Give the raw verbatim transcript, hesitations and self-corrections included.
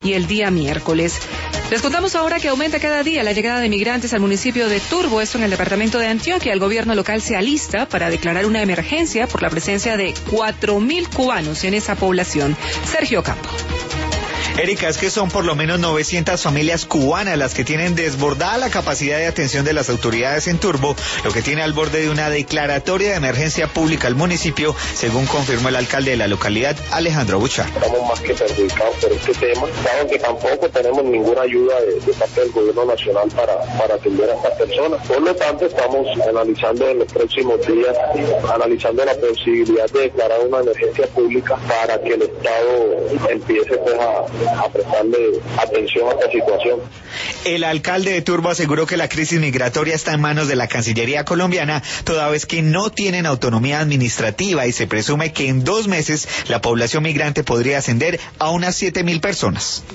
y el día miércoles. Les contamos ahora que aumenta cada día la llegada de migrantes al municipio de Turbo, esto en el departamento de Antioquia. El gobierno local se alista para declarar una emergencia por la presencia de cuatro mil cubanos en esa población. Sergio Campo. Erika, es que son por lo menos novecientas familias cubanas las que tienen desbordada la capacidad de atención de las autoridades en Turbo, lo que tiene al borde de una declaratoria de emergencia pública al municipio, según confirmó el alcalde de la localidad, Alejandro Buchar. Estamos más que perjudicados por este tema, saben que tampoco tenemos ninguna ayuda de, de parte del gobierno nacional para, para atender a estas personas. Por lo tanto, estamos analizando en los próximos días, analizando la posibilidad de declarar una emergencia pública para que el Estado empiece pues, a a prestarle atención a esta situación. El alcalde de Turbo aseguró que la crisis migratoria está en manos de la Cancillería colombiana, toda vez que no tienen autonomía administrativa y se presume que en dos meses la población migrante podría ascender a unas siete mil personas.